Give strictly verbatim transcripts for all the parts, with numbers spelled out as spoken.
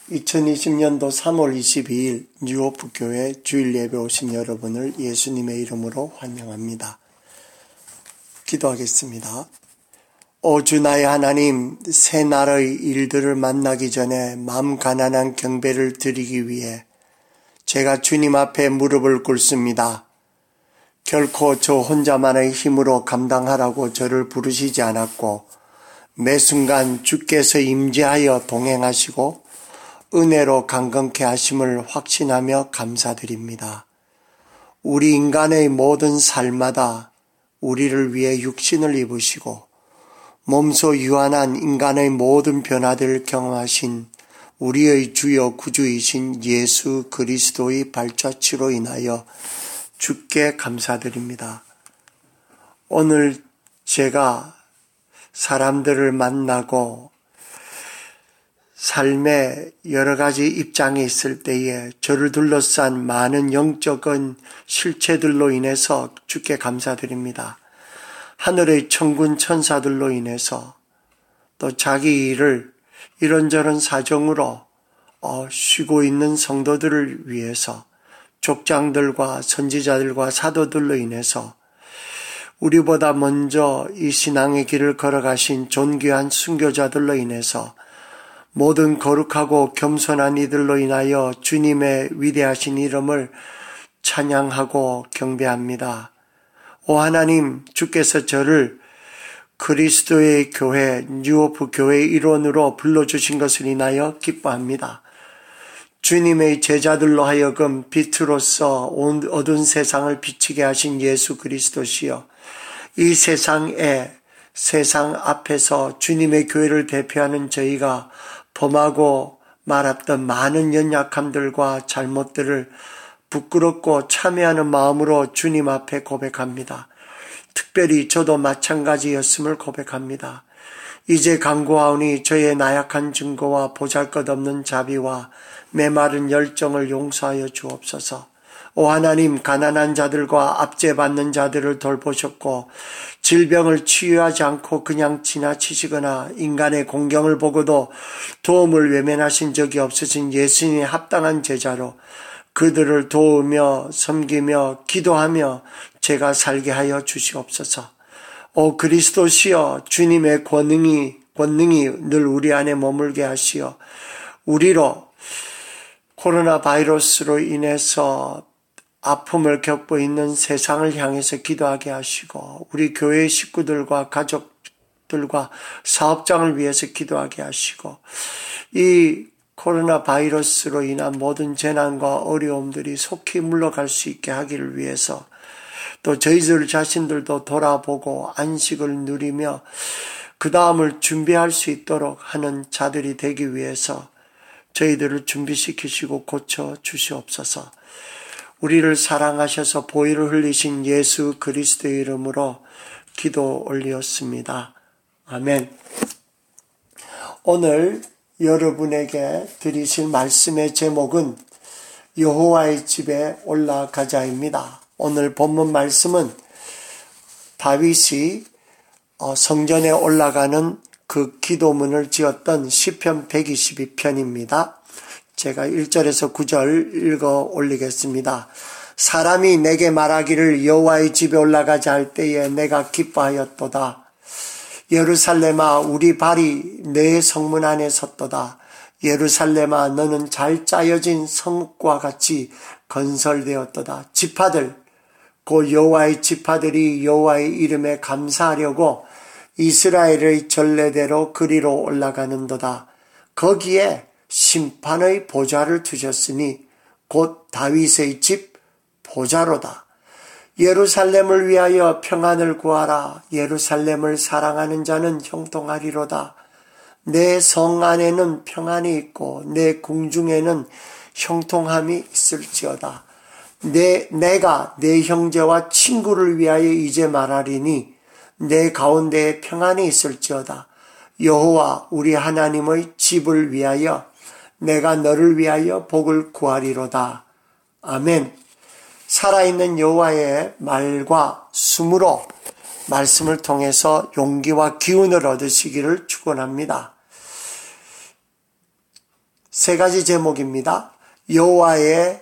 이천이십 년도 삼월 이십이일 뉴호프 교회 주일 예배 오신 여러분을 예수님의 이름으로 환영합니다. 기도하겠습니다. 오 주 나의 하나님, 새 날의 일들을 만나기 전에 마음 가난한 경배를 드리기 위해 제가 주님 앞에 무릎을 꿇습니다. 결코 저 혼자만의 힘으로 감당하라고 저를 부르시지 않았고 매 순간 주께서 임재하여 동행하시고 은혜로 강건케 하심을 확신하며 감사드립니다. 우리 인간의 모든 삶마다 우리를 위해 육신을 입으시고 몸소 유한한 인간의 모든 변화들을 경험하신 우리의 주여 구주이신 예수 그리스도의 발자취로 인하여 주께 감사드립니다. 오늘 제가 사람들을 만나고 삶의 여러 가지 입장에 있을 때에 저를 둘러싼 많은 영적인 실체들로 인해서 주께 감사드립니다. 하늘의 천군 천사들로 인해서 또 자기 일을 이런저런 사정으로 쉬고 있는 성도들을 위해서 족장들과 선지자들과 사도들로 인해서 우리보다 먼저 이 신앙의 길을 걸어가신 존귀한 순교자들로 인해서 모든 거룩하고 겸손한 이들로 인하여 주님의 위대하신 이름을 찬양하고 경배합니다. 오 하나님, 주께서 저를 그리스도의 교회, 뉴호프 교회의 일원으로 불러주신 것을 인하여 기뻐합니다. 주님의 제자들로 하여금 빛으로서 어두운 세상을 비치게 하신 예수 그리스도시여, 이 세상에 세상 앞에서 주님의 교회를 대표하는 저희가 범하고 말았던 많은 연약함들과 잘못들을 부끄럽고 참회하는 마음으로 주님 앞에 고백합니다. 특별히 저도 마찬가지였음을 고백합니다. 이제 간구하오니 저의 나약한 증거와 보잘것없는 자비와 메마른 열정을 용서하여 주옵소서. 오 하나님, 가난한 자들과 압제받는 자들을 돌보셨고 질병을 치유하지 않고 그냥 지나치시거나 인간의 공경을 보고도 도움을 외면하신 적이 없으신 예수님의 합당한 제자로 그들을 도우며 섬기며 기도하며 제가 살게 하여 주시옵소서. 오 그리스도시여, 주님의 권능이 권능이 늘 우리 안에 머물게 하시어 우리로 코로나 바이러스로 인해서 아픔을 겪고 있는 세상을 향해서 기도하게 하시고 우리 교회 식구들과 가족들과 사업장을 위해서 기도하게 하시고 이 코로나 바이러스로 인한 모든 재난과 어려움들이 속히 물러갈 수 있게 하기를 위해서 또 저희들 자신들도 돌아보고 안식을 누리며 그 다음을 준비할 수 있도록 하는 자들이 되기 위해서 저희들을 준비시키시고 고쳐 주시옵소서. 우리를 사랑하셔서 보혈을 흘리신 예수 그리스도의 이름으로 기도 올리었습니다. 아멘. 오늘 여러분에게 드리실 말씀의 제목은 여호와의 집에 올라가자입니다. 오늘 본문 말씀은 다윗이 성전에 올라가는 그 기도문을 지었던 시편 백이십이 편입니다. 제가 일 절에서 구 절 읽어 올리겠습니다. 사람이 내게 말하기를 여호와의 집에 올라가자 할 때에 내가 기뻐하였도다. 예루살렘아, 우리 발이 내 성문 안에 섰도다. 예루살렘아, 너는 잘 짜여진 성과 같이 건설되었도다. 지파들, 그 여호와의 지파들이 여호와의 이름에 감사하려고 이스라엘의 전례대로 그리로 올라가는도다. 거기에 심판의 보좌를 두셨으니 곧 다윗의 집 보좌로다. 예루살렘을 위하여 평안을 구하라. 예루살렘을 사랑하는 자는 형통하리로다. 내 성 안에는 평안이 있고 내 궁중에는 형통함이 있을지어다. 내, 내가 내 형제와 친구를 위하여 이제 말하리니 내 가운데에 평안이 있을지어다. 여호와 우리 하나님의 집을 위하여 내가 너를 위하여 복을 구하리로다. 아멘. 살아있는 여호와의 말과 숨으로 말씀을 통해서 용기와 기운을 얻으시기를 축원합니다. 세 가지 제목입니다. 여호와의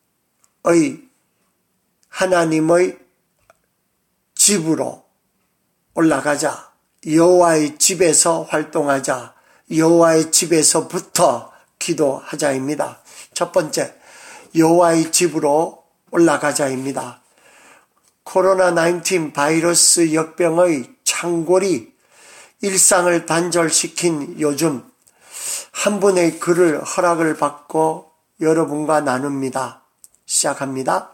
하나님의 집으로 올라가자. 여호와의 집에서 활동하자. 여호와의 집에서부터 기도하자입니다. 첫 번째, 여호와의 집으로 올라가자입니다. 코로나 십구 바이러스 역병의 창궐이 일상을 단절시킨 요즘 한 분의 글을 허락을 받고 여러분과 나눕니다. 시작합니다.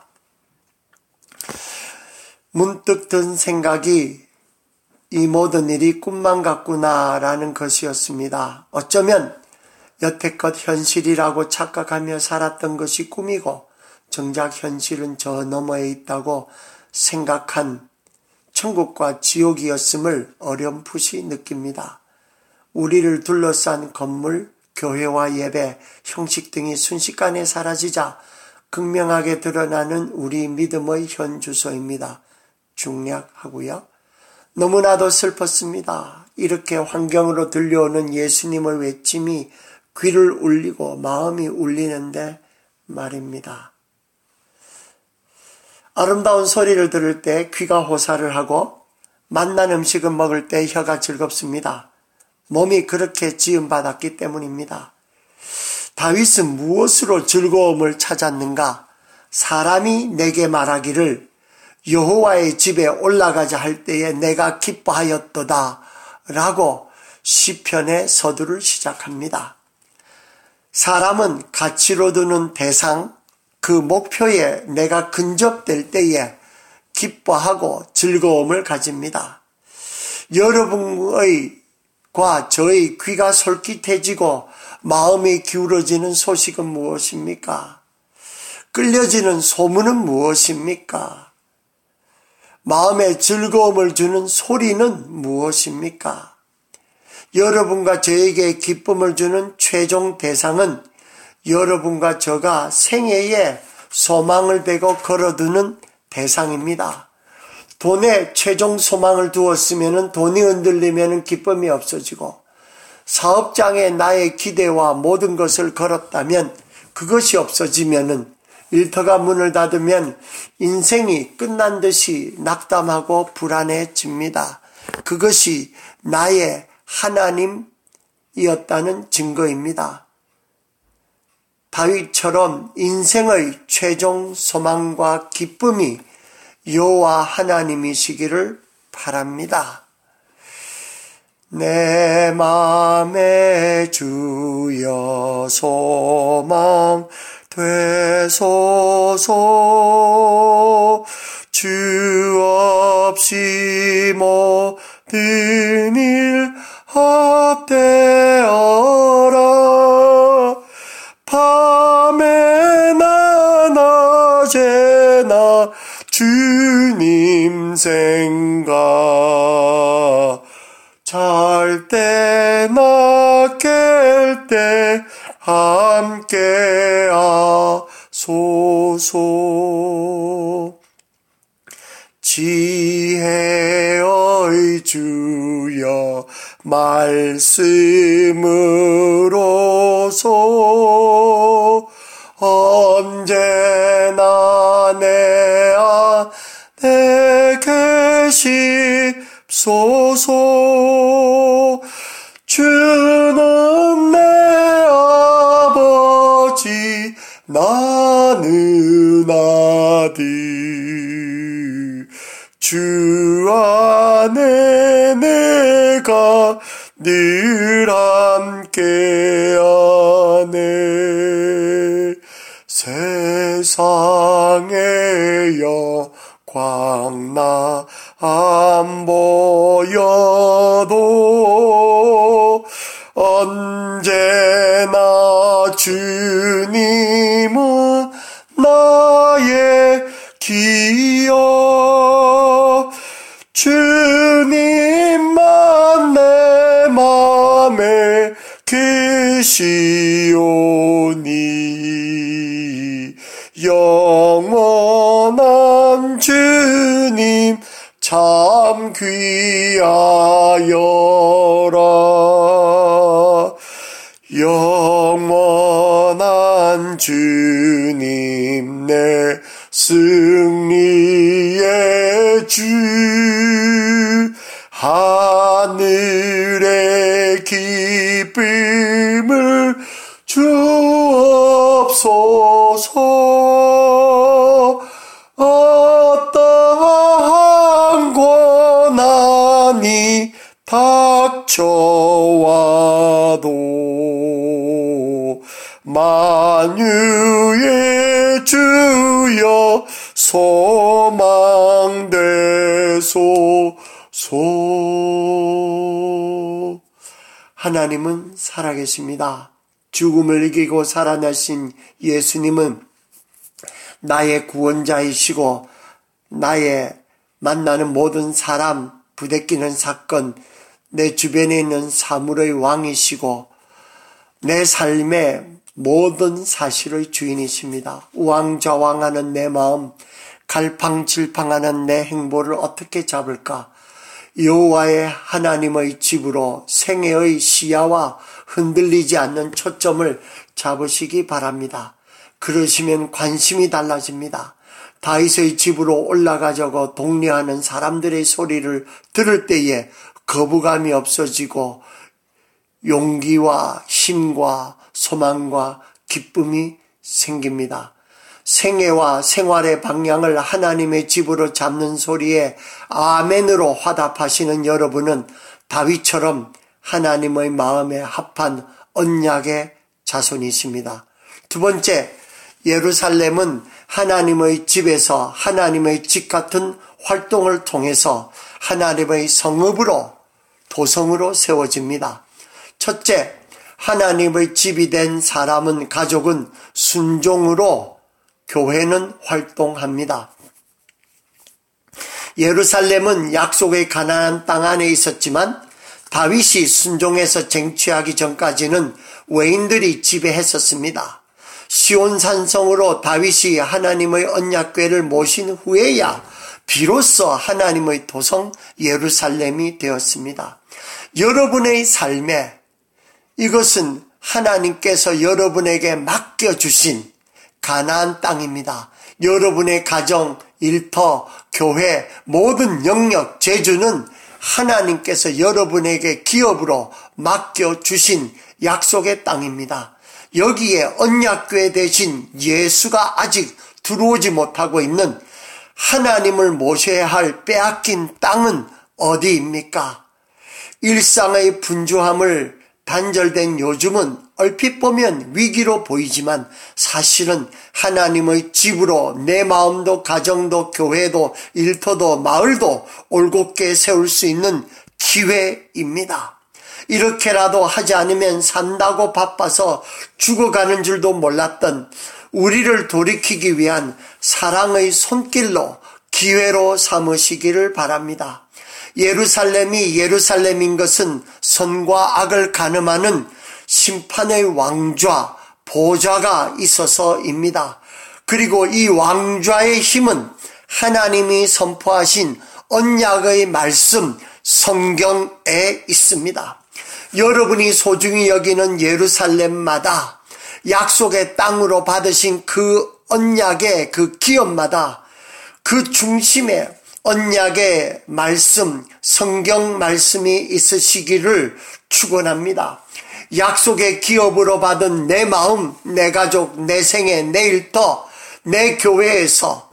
문득 든 생각이 이 모든 일이 꿈만 같구나라는 것이었습니다. 어쩌면 여태껏 현실이라고 착각하며 살았던 것이 꿈이고 정작 현실은 저 너머에 있다고 생각한 천국과 지옥이었음을 어렴풋이 느낍니다. 우리를 둘러싼 건물, 교회와 예배, 형식 등이 순식간에 사라지자 극명하게 드러나는 우리 믿음의 현 주소입니다. 중략하고요. 너무나도 슬펐습니다. 이렇게 환경으로 들려오는 예수님의 외침이 귀를 울리고 마음이 울리는데 말입니다. 아름다운 소리를 들을 때 귀가 호사를 하고 맛난 음식을 먹을 때 혀가 즐겁습니다. 몸이 그렇게 지음받았기 때문입니다. 다윗은 무엇으로 즐거움을 찾았는가? 사람이 내게 말하기를 여호와의 집에 올라가자 할 때에 내가 기뻐하였도다 라고 시편의 서두를 시작합니다. 사람은 가치로 두는 대상, 그 목표에 내가 근접될 때에 기뻐하고 즐거움을 가집니다. 여러분의 과 저의 귀가 솔깃해지고 마음이 기울어지는 소식은 무엇입니까? 끌려지는 소문은 무엇입니까? 마음에 즐거움을 주는 소리는 무엇입니까? 여러분과 저에게 기쁨을 주는 최종 대상은 여러분과 저가 생애에 소망을 베고 걸어두는 대상입니다. 돈에 최종 소망을 두었으면 돈이 흔들리면 기쁨이 없어지고 사업장에 나의 기대와 모든 것을 걸었다면 그것이 없어지면 일터가 문을 닫으면 인생이 끝난 듯이 낙담하고 불안해집니다. 그것이 나의 하나님이었다는 증거입니다. 다윗처럼 인생의 최종 소망과 기쁨이 여호와 하나님이시기를 바랍니다. 내 맘에 주여 소망 되소서. 주 없이 모든 일 헛되어라. 밤에나 낮에나 주님 생각. 잘 때나 깰 때 함께 하소서. 지혜의 주여 말씀으로서 언제나 내 안에 계십소서. 주는 내 아버지 나는 아들. 주 안에 내가 늘 함께하네. 세상의 영광 나 안 보여도 언제나 주님은 나의 기억. 주님만 내 맘에 계시오니 영원한 주님 참 귀하여라. 영원 기쁨을 주옵소서. 어떠한 고난이 닥쳐와도 만유의 주여 소망되소서. 하나님은 살아계십니다. 죽음을 이기고 살아나신 예수님은 나의 구원자이시고 나의 만나는 모든 사람, 부대끼는 사건, 내 주변에 있는 사물의 왕이시고 내 삶의 모든 사실의 주인이십니다. 우왕좌왕하는 내 마음, 갈팡질팡하는 내 행보를 어떻게 잡을까? 여호와의 하나님의 집으로 생애의 시야와 흔들리지 않는 초점을 잡으시기 바랍니다. 그러시면 관심이 달라집니다. 다윗의 집으로 올라가자고 독려하는 사람들의 소리를 들을 때에 거부감이 없어지고 용기와 힘과 소망과 기쁨이 생깁니다. 생애와 생활의 방향을 하나님의 집으로 잡는 소리에 아멘으로 화답하시는 여러분은 다윗처럼 하나님의 마음에 합한 언약의 자손이십니다. 두 번째, 예루살렘은 하나님의 집에서 하나님의 집 같은 활동을 통해서 하나님의 성읍으로, 도성으로 세워집니다. 첫째, 하나님의 집이 된 사람은, 가족은 순종으로 교회는 활동합니다. 예루살렘은 약속의 가나안 땅 안에 있었지만 다윗이 순종해서 쟁취하기 전까지는 외인들이 지배했었습니다. 시온 산성으로 다윗이 하나님의 언약궤를 모신 후에야 비로소 하나님의 도성 예루살렘이 되었습니다. 여러분의 삶에 이것은 하나님께서 여러분에게 맡겨주신 가나안 땅입니다. 여러분의 가정, 일터, 교회, 모든 영역, 재주는 하나님께서 여러분에게 기업으로 맡겨주신 약속의 땅입니다. 여기에 언약궤 대신 예수가 아직 들어오지 못하고 있는 하나님을 모셔야 할 빼앗긴 땅은 어디입니까? 일상의 분주함을 단절된 요즘은 얼핏 보면 위기로 보이지만 사실은 하나님의 집으로 내 마음도 가정도 교회도 일터도 마을도 올곧게 세울 수 있는 기회입니다. 이렇게라도 하지 않으면 산다고 바빠서 죽어가는 줄도 몰랐던 우리를 돌이키기 위한 사랑의 손길로 기회로 삼으시기를 바랍니다. 예루살렘이 예루살렘인 것은 선과 악을 가늠하는 심판의 왕좌, 보좌가 있어서입니다. 그리고 이 왕좌의 힘은 하나님이 선포하신 언약의 말씀, 성경에 있습니다. 여러분이 소중히 여기는 예루살렘마다 약속의 땅으로 받으신 그 언약의 그 기업마다 그 중심에 언약의 말씀, 성경 말씀이 있으시기를 축원합니다. 약속의 기업으로 받은 내 마음, 내 가족, 내 생애, 내 일터, 내 교회에서,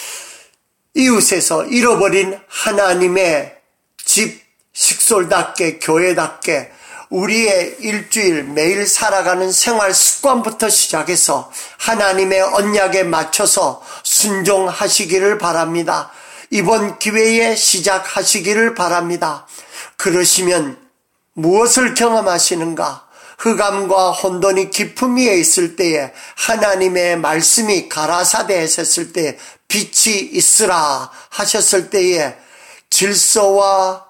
이웃에서 잃어버린 하나님의 집, 식솔답게, 교회답게 우리의 일주일 매일 살아가는 생활 습관부터 시작해서 하나님의 언약에 맞춰서 순종하시기를 바랍니다. 이번 기회에 시작하시기를 바랍니다. 그러시면 무엇을 경험하시는가? 흑암과 혼돈이 깊음 위에 있을 때에 하나님의 말씀이 가라사대했을 때에 빛이 있으라 하셨을 때에 질서와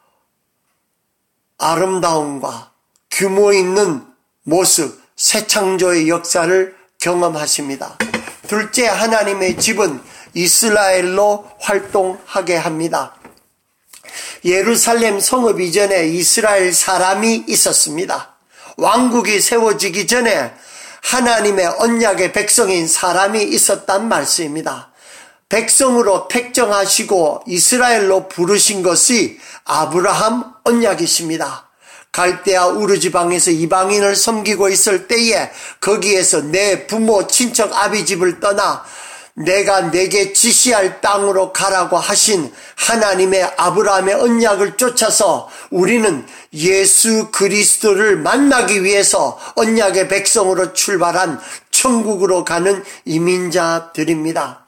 아름다움과 규모 있는 모습, 새 창조의 역사를 경험하십니다. 둘째, 하나님의 집은 이스라엘로 활동하게 합니다. 예루살렘 성읍 이전에 이스라엘 사람이 있었습니다. 왕국이 세워지기 전에 하나님의 언약의 백성인 사람이 있었단 말씀입니다. 백성으로 택정하시고 이스라엘로 부르신 것이 아브라함 언약이십니다. 갈대아 우르지방에서 이방인을 섬기고 있을 때에 거기에서 내 부모 친척 아비 집을 떠나 내가 내게 지시할 땅으로 가라고 하신 하나님의 아브라함의 언약을 쫓아서 우리는 예수 그리스도를 만나기 위해서 언약의 백성으로 출발한 천국으로 가는 이민자들입니다.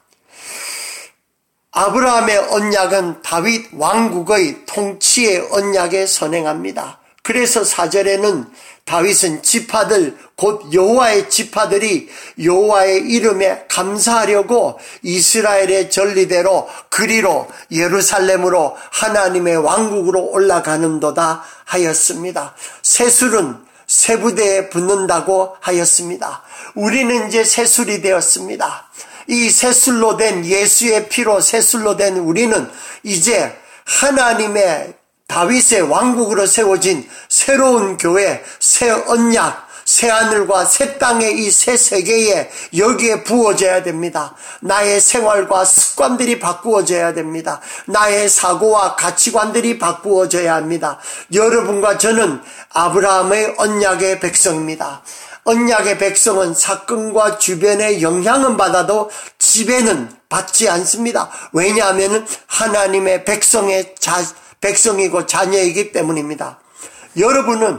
아브라함의 언약은 다윗 왕국의 통치의 언약에 선행합니다. 그래서 사 절에는 다윗은 지파들 곧 여호와의 지파들이 여호와의 이름에 감사하려고 이스라엘의 전리대로 그리로 예루살렘으로 하나님의 왕국으로 올라가는도다 하였습니다. 새술은 쇠부대에 붙는다고 하였습니다. 우리는 이제 새술이 되었습니다. 이 새술로 된 예수의 피로 새술로 된 우리는 이제 하나님의 다윗의 왕국으로 세워진 새로운 교회, 새 언약, 새 하늘과 새 땅의 이 새 세계에 여기에 부어져야 됩니다. 나의 생활과 습관들이 바꾸어져야 됩니다. 나의 사고와 가치관들이 바꾸어져야 합니다. 여러분과 저는 아브라함의 언약의 백성입니다. 언약의 백성은 사건과 주변의 영향은 받아도 지배는 받지 않습니다. 왜냐하면 하나님의 백성의 자 백성이고 자녀이기 때문입니다. 여러분은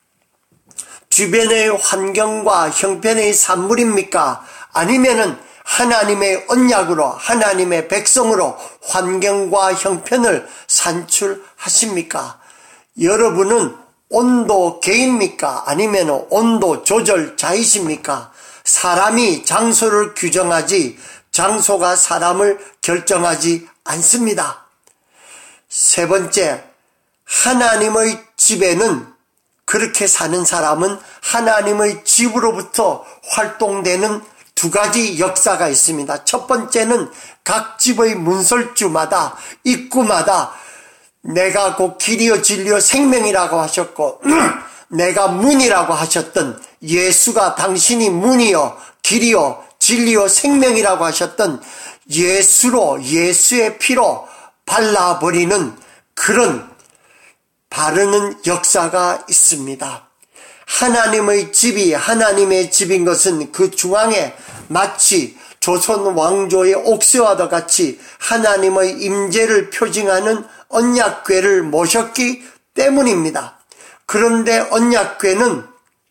주변의 환경과 형편의 산물입니까? 아니면은 하나님의 언약으로 하나님의 백성으로 환경과 형편을 산출하십니까? 여러분은 온도 개입니까? 아니면 온도 조절자이십니까? 사람이 장소를 규정하지 장소가 사람을 결정하지 않습니다. 세 번째, 하나님의 집에는 그렇게 사는 사람은 하나님의 집으로부터 활동되는 두 가지 역사가 있습니다. 첫 번째는 각 집의 문설주마다 입구마다 내가 곧 길이요 진리요 생명이라고 하셨고 내가 문이라고 하셨던 예수가 당신이 문이요 길이요 진리요 생명이라고 하셨던 예수로 예수의 피로 발라버리는 그런 바르는 역사가 있습니다. 하나님의 집이 하나님의 집인 것은 그 중앙에 마치 조선 왕조의 옥새와도 같이 하나님의 임재를 표징하는 언약궤를 모셨기 때문입니다. 그런데 언약궤는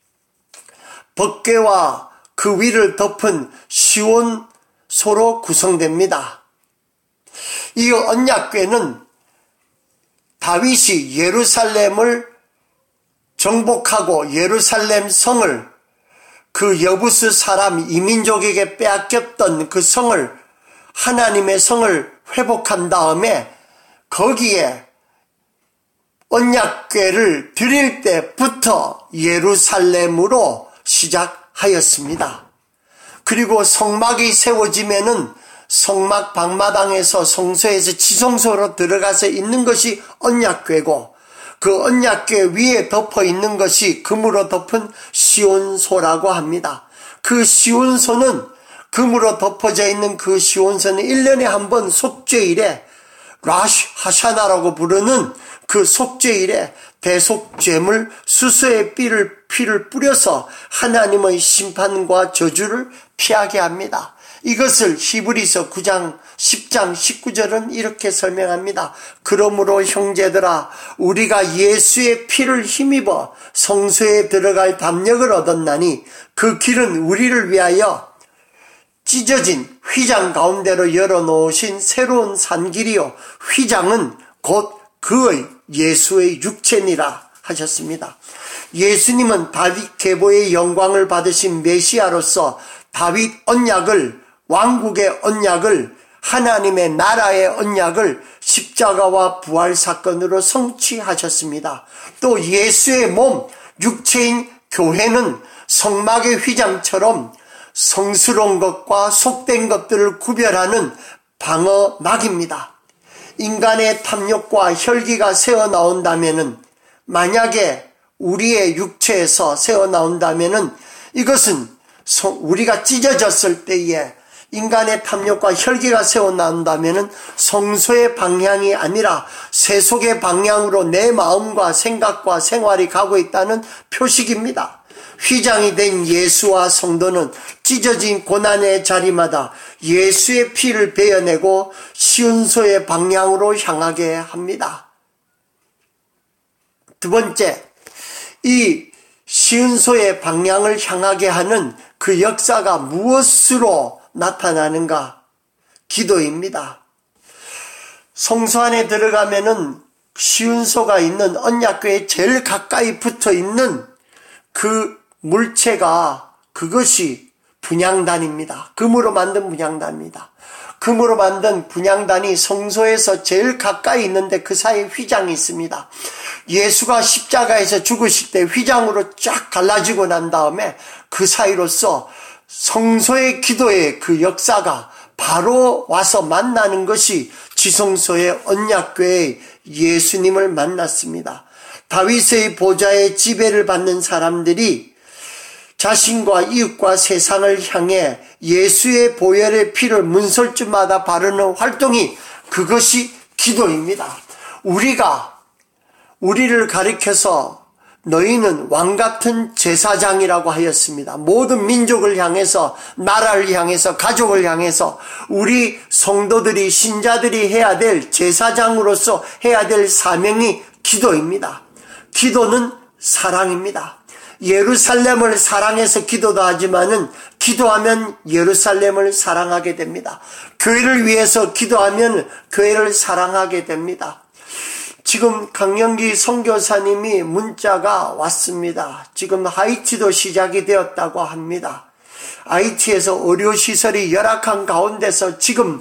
법궤와 그 위를 덮은 시온소로 구성됩니다. 이 언약궤는 다윗이 예루살렘을 정복하고 예루살렘 성을 그 여부스 사람 이민족에게 빼앗겼던 그 성을 하나님의 성을 회복한 다음에 거기에 언약궤를 드릴 때부터 예루살렘으로 시작하였습니다. 그리고 성막이 세워지면은 성막 방마당에서 성소에서 지성소로 들어가서 있는 것이 언약궤고 그 언약궤 위에 덮어 있는 것이 금으로 덮은 시온소라고 합니다. 그 시온소는 금으로 덮어져 있는 그 시온소는 일 년에 한 번 속죄일에 라쉬 하샤나라고 부르는 그 속죄일에 대속죄물 수소의 피를, 피를 뿌려서 하나님의 심판과 저주를 피하게 합니다. 이것을 히브리서 구 장 십 장 십구 절은 이렇게 설명합니다. 그러므로 형제들아 우리가 예수의 피를 힘입어 성소에 들어갈 담력을 얻었나니 그 길은 우리를 위하여 찢어진 휘장 가운데로 열어놓으신 새로운 산길이요 휘장은 곧 그의 예수의 육체니라 하셨습니다. 예수님은 다윗 계보의 영광을 받으신 메시아로서 다윗 언약을 왕국의 언약을 하나님의 나라의 언약을 십자가와 부활 사건으로 성취하셨습니다. 또 예수의 몸 육체인 교회는 성막의 휘장처럼 성스러운 것과 속된 것들을 구별하는 방어막입니다. 인간의 탐욕과 혈기가 새어나온다면은 만약에 우리의 육체에서 새어나온다면은 이것은 우리가 찢어졌을 때에 인간의 탐욕과 혈기가 새어나온다면 성소의 방향이 아니라 세속의 방향으로 내 마음과 생각과 생활이 가고 있다는 표식입니다. 휘장이 된 예수와 성도는 찢어진 고난의 자리마다 예수의 피를 베어내고 시온소의 방향으로 향하게 합니다. 두 번째, 이 시온소의 방향을 향하게 하는 그 역사가 무엇으로 나타나는가? 기도입니다. 성소 안에 들어가면은 시온소가 있는 언약궤에 제일 가까이 붙어 있는 그 물체가 그것이 분향단입니다. 금으로 만든 분향단입니다. 금으로 만든 분향단이 성소에서 제일 가까이 있는데 그 사이에 휘장이 있습니다. 예수가 십자가에서 죽으실 때 휘장으로 쫙 갈라지고 난 다음에 그 사이로서 성소의 기도의 그 역사가 바로 와서 만나는 것이 지성소의 언약궤의 예수님을 만났습니다. 다윗의 보좌의 지배를 받는 사람들이 자신과 이웃과 세상을 향해 예수의 보혈의 피를 문설주마다 바르는 활동이 그것이 기도입니다. 우리가 우리를 가리켜서 너희는 왕같은 제사장이라고 하였습니다. 모든 민족을 향해서, 나라를 향해서, 가족을 향해서 우리 성도들이, 신자들이 해야 될 제사장으로서 해야 될 사명이 기도입니다. 기도는 사랑입니다. 예루살렘을 사랑해서 기도도 하지만은 기도하면 예루살렘을 사랑하게 됩니다. 교회를 위해서 기도하면 교회를 사랑하게 됩니다. 지금 강영기 선교사님이 문자가 왔습니다. 지금 하이티도 시작이 되었다고 합니다. 하이티에서 의료시설이 열악한 가운데서 지금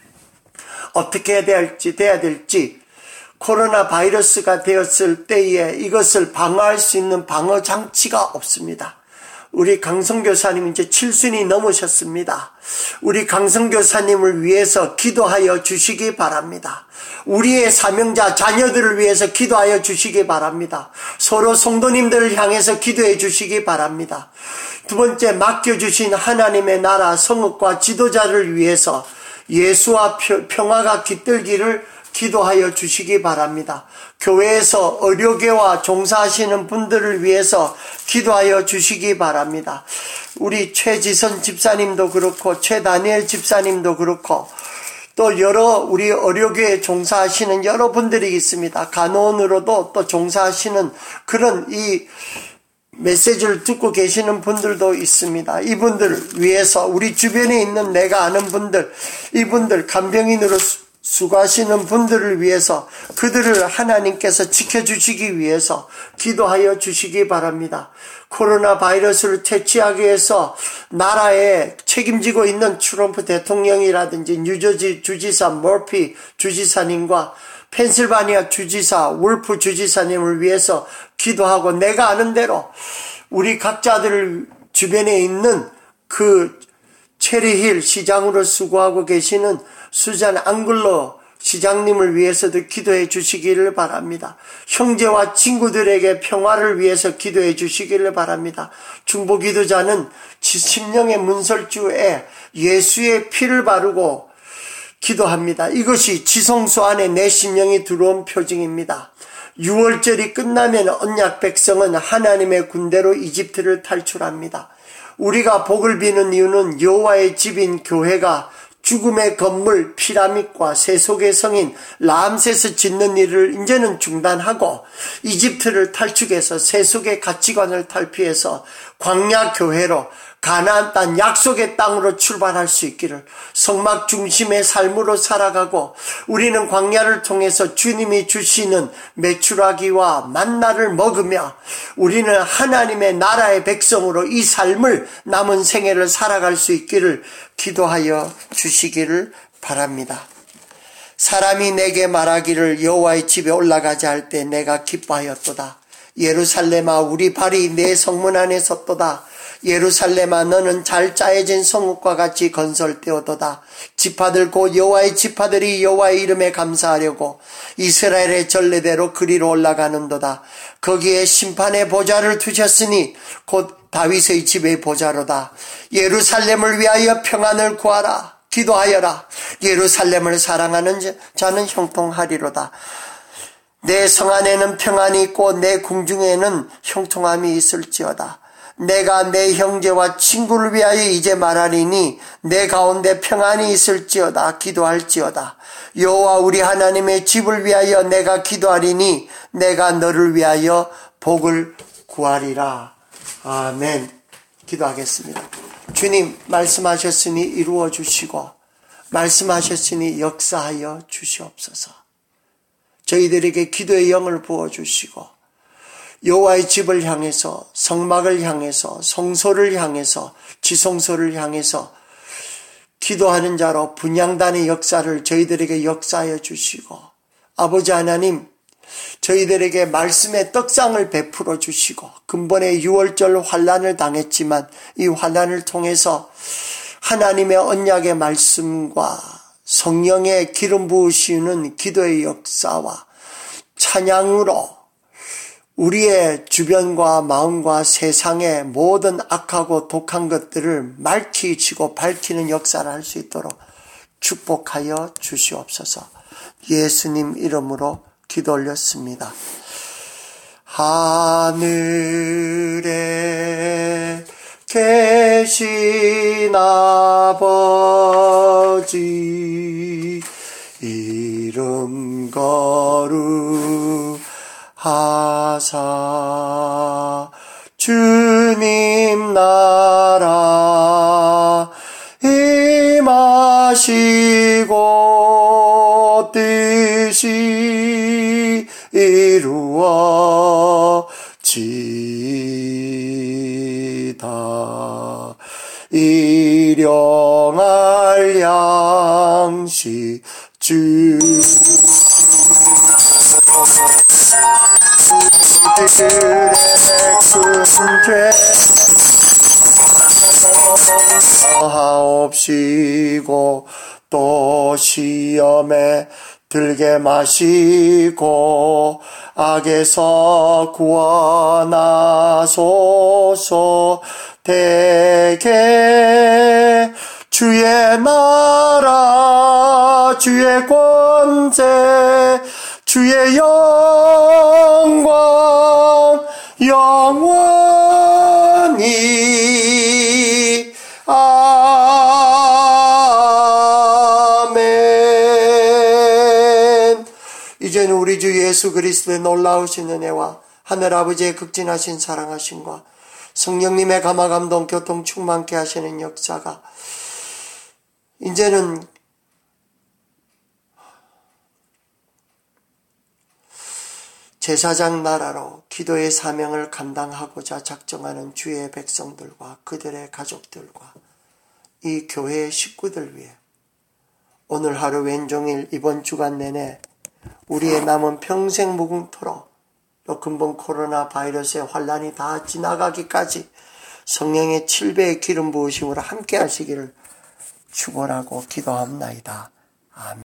어떻게 해야 될지, 돼야 될지, 코로나 바이러스가 되었을 때에 이것을 방어할 수 있는 방어 장치가 없습니다. 우리 강성교사님 이제 칠순이 넘으셨습니다. 우리 강성교사님을 위해서 기도하여 주시기 바랍니다. 우리의 사명자 자녀들을 위해서 기도하여 주시기 바랍니다. 서로 성도님들을 향해서 기도해 주시기 바랍니다. 두 번째, 맡겨주신 하나님의 나라 성읍과 지도자를 위해서 예수와 평화가 깃들기를 기도하여 주시기 바랍니다. 교회에서 의료계와 종사하시는 분들을 위해서 기도하여 주시기 바랍니다. 우리 최지선 집사님도 그렇고 최다니엘 집사님도 그렇고 또 여러 우리 의료계에 종사하시는 여러분들이 있습니다. 간호원으로도 또 종사하시는 그런 이 메시지를 듣고 계시는 분들도 있습니다. 이분들 위해서 우리 주변에 있는 내가 아는 분들, 이분들 간병인으로 수고하시는 분들을 위해서 그들을 하나님께서 지켜주시기 위해서 기도하여 주시기 바랍니다. 코로나 바이러스를 퇴치하기 위해서 나라에 책임지고 있는 트럼프 대통령이라든지 뉴저지 주지사 머피 주지사님과 펜실바니아 주지사 울프 주지사님을 위해서 기도하고 내가 아는 대로 우리 각자들 주변에 있는 그 체리힐 시장으로 수고하고 계시는 수잔 앙글로 시장님을 위해서도 기도해 주시기를 바랍니다. 형제와 친구들에게 평화를 위해서 기도해 주시기를 바랍니다. 중보기도자는 심령의 문설주에 예수의 피를 바르고 기도합니다. 이것이 지성소 안에 내 심령이 들어온 표징입니다. 유월절이 끝나면 언약 백성은 하나님의 군대로 이집트를 탈출합니다. 우리가 복을 비는 이유는 여호와의 집인 교회가 죽음의 건물 피라밋과 세속의 성인 라암세스 짓는 일을 이제는 중단하고 이집트를 탈출해서 세속의 가치관을 탈피해서 광야 교회로 가나안 땅 약속의 땅으로 출발할 수 있기를 성막 중심의 삶으로 살아가고 우리는 광야를 통해서 주님이 주시는 메추라기와 만나를 먹으며 우리는 하나님의 나라의 백성으로 이 삶을 남은 생애를 살아갈 수 있기를 기도하여 주시기를 바랍니다. 사람이 내게 말하기를 여호와의 집에 올라가자 할 때 내가 기뻐하였도다. 예루살렘아 우리 발이 내 성문 안에 섰도다. 예루살렘아 너는 잘 짜여진 성읍과 같이 건설되어도다. 지파들 곧 여호와의 지파들이 여호와의 이름에 감사하려고 이스라엘의 전례대로 그리로 올라가는도다. 거기에 심판의 보좌를 두셨으니 곧 다윗의 집의 보좌로다. 예루살렘을 위하여 평안을 구하라. 기도하여라. 예루살렘을 사랑하는 자는 형통하리로다. 내 성 안에는 평안이 있고 내 궁중에는 형통함이 있을지어다. 내가 내 형제와 친구를 위하여 이제 말하리니 내 가운데 평안이 있을지어다. 기도할지어다. 여호와 우리 하나님의 집을 위하여 내가 기도하리니 내가 너를 위하여 복을 구하리라. 아멘. 기도하겠습니다. 주님, 말씀하셨으니 이루어 주시고 말씀하셨으니 역사하여 주시옵소서. 저희들에게 기도의 영을 부어주시고 여호와의 집을 향해서, 성막을 향해서, 성소를 향해서, 지성소를 향해서 기도하는 자로 분향단의 역사를 저희들에게 역사하여 주시고, 아버지 하나님, 저희들에게 말씀의 떡상을 베풀어 주시고, 근본의 유월절 환난을 당했지만 이 환난을 통해서 하나님의 언약의 말씀과 성령의 기름 부으시는 기도의 역사와 찬양으로 우리의 주변과 마음과 세상의 모든 악하고 독한 것들을 말키치고 밝히는 역사를 할 수 있도록 축복하여 주시옵소서. 예수님 이름으로 기도 올렸습니다. 하늘에 계신 아버지 이름 거룩하사 주님 나라 임하시고 뜻이 이루어지다. 일용할 양식 주 우리들의 큰죄 하옵시고 또 시험에 들게 마시고 악에서 구원하소서. 대개 주의 나라 주의 권세 주의 영광 영원히 아멘. 이제는 우리 주 예수 그리스도의 놀라우신 은혜와 하늘아버지의 극진하신 사랑하심과 성령님의 감화감동 교통 충만케 하시는 역사가 이제는 제사장 나라로 기도의 사명을 감당하고자 작정하는 주의 백성들과 그들의 가족들과 이 교회의 식구들 위해 오늘 하루 왼종일 이번 주간 내내 우리의 남은 평생 무궁토록 또 근본 코로나 바이러스의 환란이 다 지나가기까지 성령의 칠 배의 기름 부으심으로 함께 하시기를 축원하고 기도합나이다. 아멘.